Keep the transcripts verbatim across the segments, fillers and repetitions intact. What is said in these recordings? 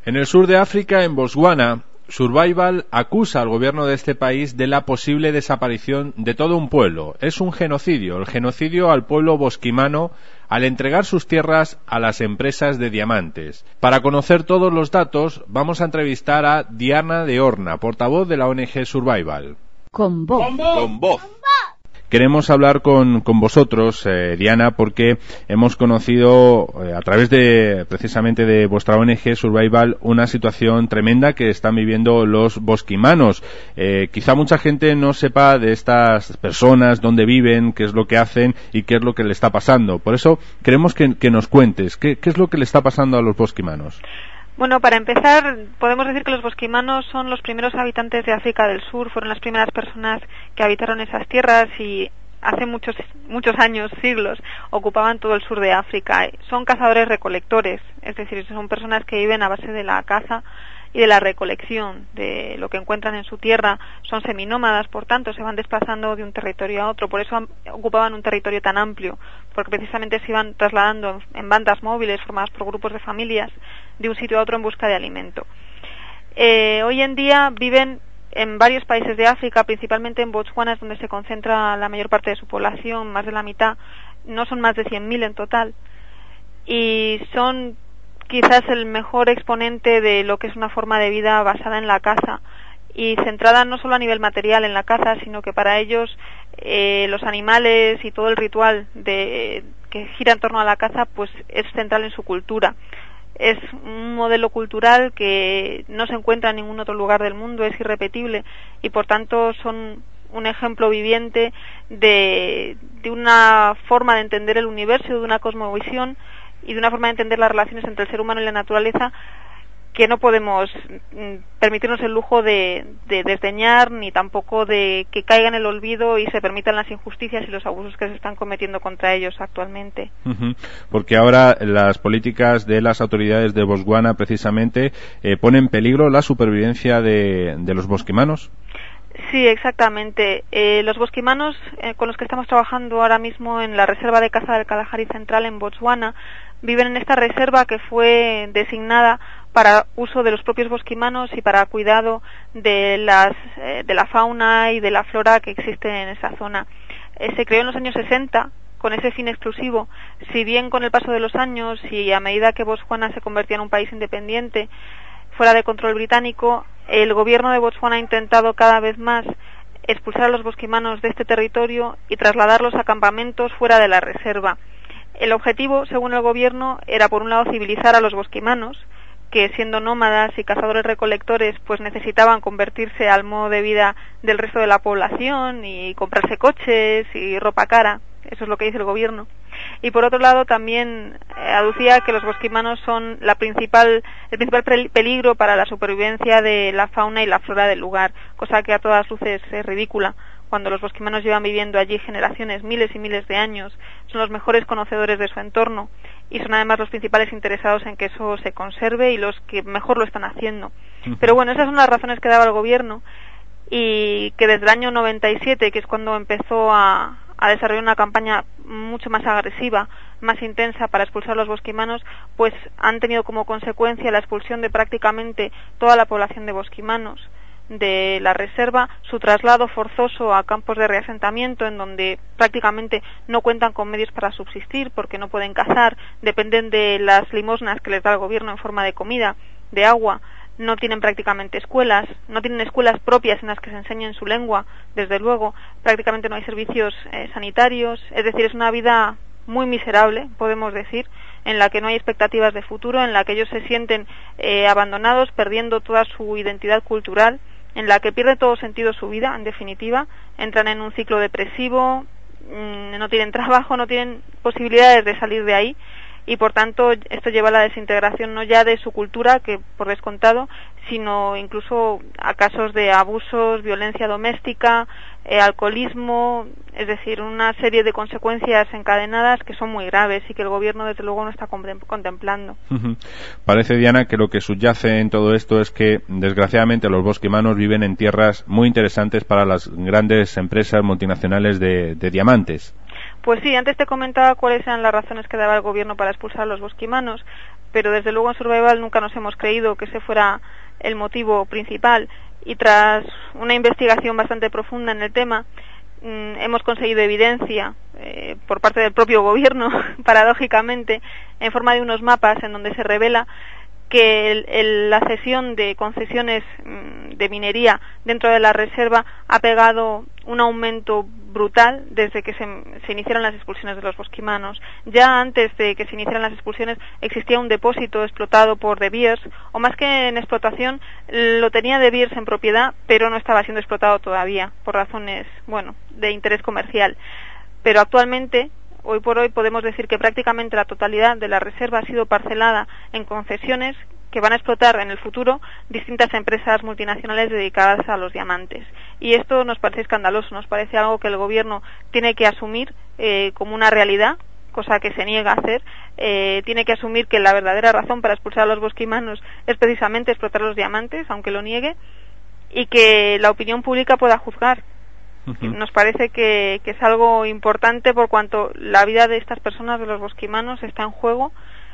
En el sur de África, en Botswana, Survival acusa al gobierno de este país de la posible desaparición de todo un pueblo. Es un genocidio, el genocidio al pueblo bosquimano al entregar sus tierras a las empresas de diamantes. Para conocer todos los datos, vamos a entrevistar a Diana de Horna, portavoz de la O N G Survival. Con voz. Con voz. Con voz. Queremos hablar con, con vosotros, eh, Diana, porque hemos conocido eh, a través de, precisamente de vuestra O N G Survival, una situación tremenda que están viviendo los bosquimanos. Eh, quizá mucha gente no sepa de estas personas, dónde viven, qué es lo que hacen y qué es lo que le está pasando. Por eso queremos que, que nos cuentes, ¿qué, qué es lo que le está pasando a los bosquimanos? Bueno, para empezar, podemos decir que los bosquimanos son los primeros habitantes de África del Sur, fueron las primeras personas que habitaron esas tierras y hace muchos muchos años, siglos, ocupaban todo el sur de África. Son cazadores-recolectores, es decir, son personas que viven a base de la caza y de la recolección de lo que encuentran en su tierra. Son seminómadas, por tanto, se van desplazando de un territorio a otro, por eso ocupaban un territorio tan amplio, porque precisamente se iban trasladando en bandas móviles formadas por grupos de familias de un sitio a otro en busca de alimento. Eh, hoy en día viven en varios países de África, principalmente en Botswana, es donde se concentra la mayor parte de su población, más de la mitad, no son más de cien mil en total, y son quizás el mejor exponente de lo que es una forma de vida basada en la caza y centrada no solo a nivel material en la caza, sino que para ellos eh, los animales y todo el ritual de, que gira en torno a la caza pues es central en su cultura. Es un modelo cultural que no se encuentra en ningún otro lugar del mundo, es irrepetible y por tanto son un ejemplo viviente de, de una forma de entender el universo, de una cosmovisión y de una forma de entender las relaciones entre el ser humano y la naturaleza que no podemos permitirnos el lujo de, de desdeñar ni tampoco de que caiga en el olvido y se permitan las injusticias y los abusos que se están cometiendo contra ellos actualmente. Uh-huh. Porque ahora las políticas de las autoridades de Botswana precisamente eh, ponen en peligro la supervivencia de, de los bosquimanos. Sí, exactamente. Eh, los bosquimanos eh, con los que estamos trabajando ahora mismo en la reserva de caza del Kalahari Central en Botswana viven en esta reserva que fue designada para uso de los propios bosquimanos y para cuidado de las eh, de la fauna y de la flora que existe en esa zona. Eh, se creó en los años sesenta con ese fin exclusivo. Si bien con el paso de los años y a medida que Botswana se convertía en un país independiente fuera de control británico, el gobierno de Botswana ha intentado cada vez más expulsar a los bosquimanos de este territorio y trasladarlos a campamentos fuera de la reserva. El objetivo, según el gobierno, era por un lado civilizar a los bosquimanos, que siendo nómadas y cazadores-recolectores pues necesitaban convertirse al modo de vida del resto de la población y comprarse coches y ropa cara, eso es lo que dice el gobierno. Y por otro lado también eh, aducía que los bosquimanos son la principal, el principal peligro para la supervivencia de la fauna y la flora del lugar, cosa que a todas luces es ridícula. Cuando los bosquimanos llevan viviendo allí generaciones, miles y miles de años, son los mejores conocedores de su entorno y son además los principales interesados en que eso se conserve y los que mejor lo están haciendo. Uh-huh. Pero bueno, esas son las razones que daba el gobierno y que desde el año noventa y siete, que es cuando empezó a, a desarrollar una campaña mucho más agresiva, más intensa para expulsar a los bosquimanos, pues han tenido como consecuencia la expulsión de prácticamente toda la población de bosquimanos de la reserva, su traslado forzoso a campos de reasentamiento en donde prácticamente no cuentan con medios para subsistir porque no pueden cazar, dependen de las limosnas que les da el gobierno en forma de comida, de agua, no tienen prácticamente escuelas, no tienen escuelas propias en las que se enseñen su lengua, desde luego, prácticamente no hay servicios eh, sanitarios, es decir, es una vida muy miserable, podemos decir, en la que no hay expectativas de futuro, en la que ellos se sienten eh, abandonados, perdiendo toda su identidad cultural, en la que pierde todo sentido su vida, en definitiva, entran en un ciclo depresivo, mmm, no tienen trabajo, no tienen posibilidades de salir de ahí y por tanto esto lleva a la desintegración no ya de su cultura, que por descontado, sino incluso a casos de abusos, violencia doméstica, eh, alcoholismo, es decir, una serie de consecuencias encadenadas que son muy graves y que el gobierno desde luego no está contemplando. Uh-huh. Parece, Diana, que lo que subyace en todo esto es que desgraciadamente los bosquimanos viven en tierras muy interesantes para las grandes empresas multinacionales de, de diamantes. Pues sí, antes te comentaba cuáles eran las razones que daba el gobierno para expulsar a los bosquimanos, pero desde luego en Survival nunca nos hemos creído que ese fuera el motivo principal, y tras una investigación bastante profunda en el tema mmm, hemos conseguido evidencia eh, por parte del propio gobierno, paradójicamente, en forma de unos mapas en donde se revela que el, el, la cesión de concesiones mmm, de minería dentro de la reserva ha pegado un aumento brutal desde que se, se iniciaron las expulsiones de los bosquimanos. Ya antes de que se iniciaran las expulsiones existía un depósito explotado por De Beers, o más que en explotación, lo tenía De Beers en propiedad, pero no estaba siendo explotado todavía, por razones, bueno, de interés comercial. Pero actualmente, hoy por hoy, podemos decir que prácticamente la totalidad de la reserva ha sido parcelada en concesiones que van a explotar en el futuro distintas empresas multinacionales dedicadas a los diamantes. Y esto nos parece escandaloso, nos parece algo que el gobierno tiene que asumir eh, como una realidad, cosa que se niega a hacer. Eh, tiene que asumir que la verdadera razón para expulsar a los bosquimanos es precisamente explotar los diamantes, aunque lo niegue, y que la opinión pública pueda juzgar. Uh-huh. Nos parece que, que es algo importante por cuanto la vida de estas personas, de los bosquimanos, está en juego,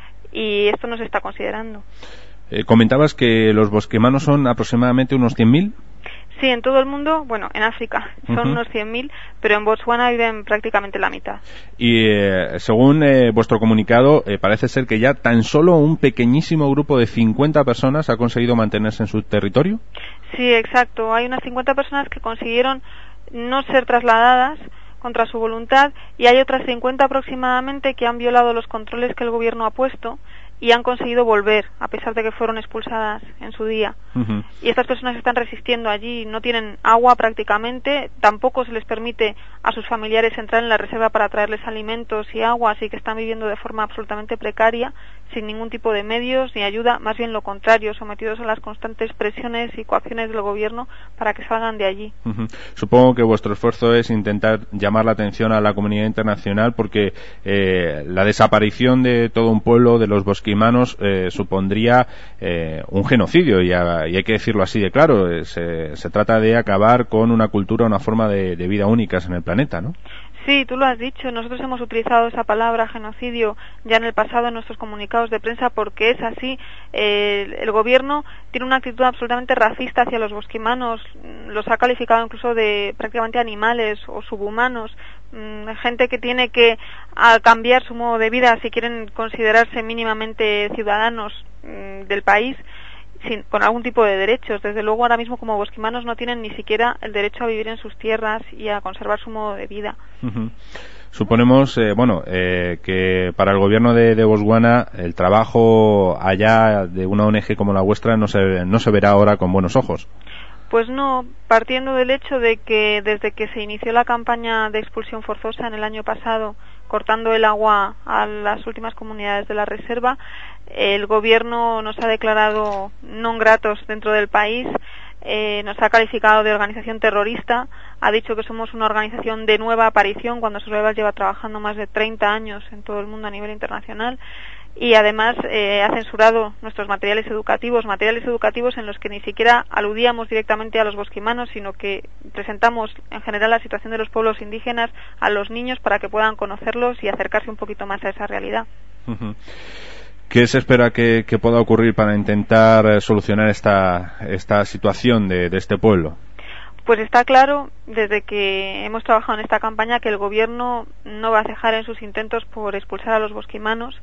y esto no se está considerando. Eh, comentabas que los bosquimanos son aproximadamente unos cien mil. Sí, en todo el mundo, bueno, en África son uh-huh. unos cien mil, pero en Botswana viven prácticamente la mitad. Y eh, según eh, vuestro comunicado, eh, parece ser que ya tan solo un pequeñísimo grupo de cincuenta personas ha conseguido mantenerse en su territorio. Sí, exacto. Hay unas cincuenta personas que consiguieron no ser trasladadas contra su voluntad, y hay otras cincuenta aproximadamente que han violado los controles que el gobierno ha puesto y han conseguido volver, a pesar de que fueron expulsadas en su día. Uh-huh. Y estas personas están resistiendo allí, no tienen agua prácticamente, tampoco se les permite a sus familiares entrar en la reserva para traerles alimentos y agua, así que están viviendo de forma absolutamente precaria, sin ningún tipo de medios ni ayuda, más bien lo contrario, sometidos a las constantes presiones y coacciones del gobierno para que salgan de allí. Uh-huh. Supongo que vuestro esfuerzo es intentar llamar la atención a la comunidad internacional, porque eh, la desaparición de todo un pueblo, de los bosquimanos, eh, supondría eh, un genocidio, y, a, y hay que decirlo así de claro. Eh, se, se trata de acabar con una cultura, una forma de, de vida únicas en el planeta, ¿no? Sí, tú lo has dicho, nosotros hemos utilizado esa palabra genocidio ya en el pasado en nuestros comunicados de prensa, porque es así. Eh, el, el gobierno tiene una actitud absolutamente racista hacia los bosquimanos, los ha calificado incluso de prácticamente animales o subhumanos, mmm, gente que tiene que a, cambiar su modo de vida si quieren considerarse mínimamente ciudadanos mmm, del país, sin, con algún tipo de derechos. Desde luego ahora mismo como bosquimanos no tienen ni siquiera el derecho a vivir en sus tierras y a conservar su modo de vida. Uh-huh. Suponemos, eh, bueno, eh, que para el gobierno de, de Botswana el trabajo allá de una O N G como la vuestra no se, no se verá ahora con buenos ojos. Pues no, partiendo del hecho de que desde que se inició la campaña de expulsión forzosa en el año pasado, cortando el agua a las últimas comunidades de la reserva, el gobierno nos ha declarado non gratos dentro del país, eh, nos ha calificado de organización terrorista, ha dicho que somos una organización de nueva aparición cuando Survival lleva trabajando más de treinta años en todo el mundo a nivel internacional, y además eh, ha censurado nuestros materiales educativos, materiales educativos en los que ni siquiera aludíamos directamente a los bosquimanos, sino que presentamos en general la situación de los pueblos indígenas a los niños para que puedan conocerlos y acercarse un poquito más a esa realidad. Uh-huh. ¿Qué se espera que, que pueda ocurrir para intentar solucionar esta, esta situación de, de este pueblo? Pues está claro, desde que hemos trabajado en esta campaña, que el gobierno no va a cejar en sus intentos por expulsar a los bosquimanos,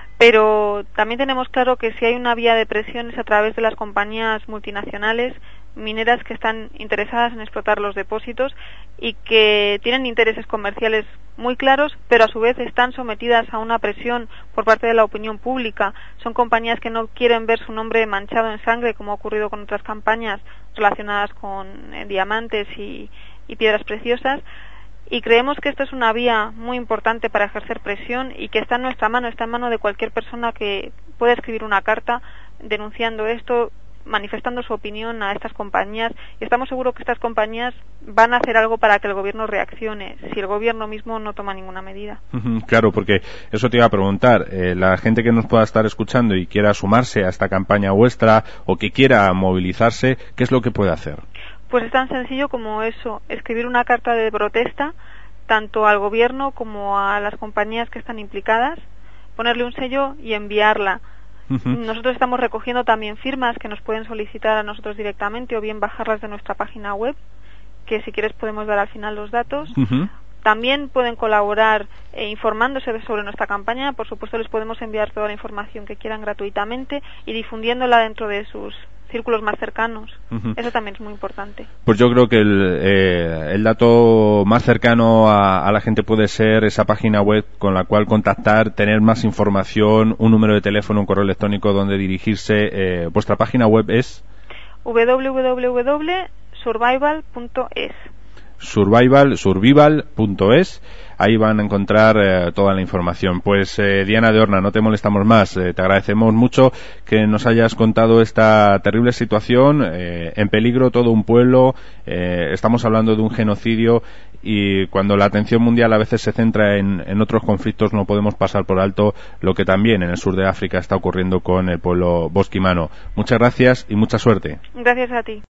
pero también tenemos claro que si hay una vía de presión es a través de las compañías multinacionales mineras que están interesadas en explotar los depósitos y que tienen intereses comerciales muy claros, pero a su vez están sometidas a una presión por parte de la opinión pública. Son compañías que no quieren ver su nombre manchado en sangre, como ha ocurrido con otras campañas relacionadas con eh, diamantes y, y piedras preciosas. Y creemos que esto es una vía muy importante para ejercer presión y que está en nuestra mano, está en mano de cualquier persona que pueda escribir una carta denunciando esto, manifestando su opinión a estas compañías, y estamos seguros que estas compañías van a hacer algo para que el gobierno reaccione, si el gobierno mismo no toma ninguna medida. Claro, porque eso te iba a preguntar, eh, la gente que nos pueda estar escuchando y quiera sumarse a esta campaña vuestra o que quiera movilizarse, ¿qué es lo que puede hacer? Pues es tan sencillo como eso, escribir una carta de protesta tanto al gobierno como a las compañías que están implicadas, ponerle un sello y enviarla. Uh-huh. Nosotros estamos recogiendo también firmas que nos pueden solicitar a nosotros directamente o bien bajarlas de nuestra página web, que si quieres podemos dar al final los datos. Uh-huh. También pueden colaborar eh, informándose sobre nuestra campaña. Por supuesto, les podemos enviar toda la información que quieran gratuitamente y difundiéndola dentro de sus círculos más cercanos. Uh-huh. Eso también es muy importante. Pues yo creo que el, eh, el dato más cercano a, a la gente puede ser esa página web con la cual contactar, tener más información, un número de teléfono, un correo electrónico donde dirigirse. Eh, vuestra página web es doble u doble u doble u punto survival punto es. survival survival punto es. Ahí van a encontrar eh, toda la información. Pues eh, Diana de Horna, no te molestamos más. Eh, te agradecemos mucho que nos hayas contado esta terrible situación. Eh, en peligro todo un pueblo. Eh, estamos hablando de un genocidio y cuando la atención mundial a veces se centra en, en otros conflictos no podemos pasar por alto lo que también en el sur de África está ocurriendo con el pueblo bosquimano. Muchas gracias y mucha suerte. Gracias a ti.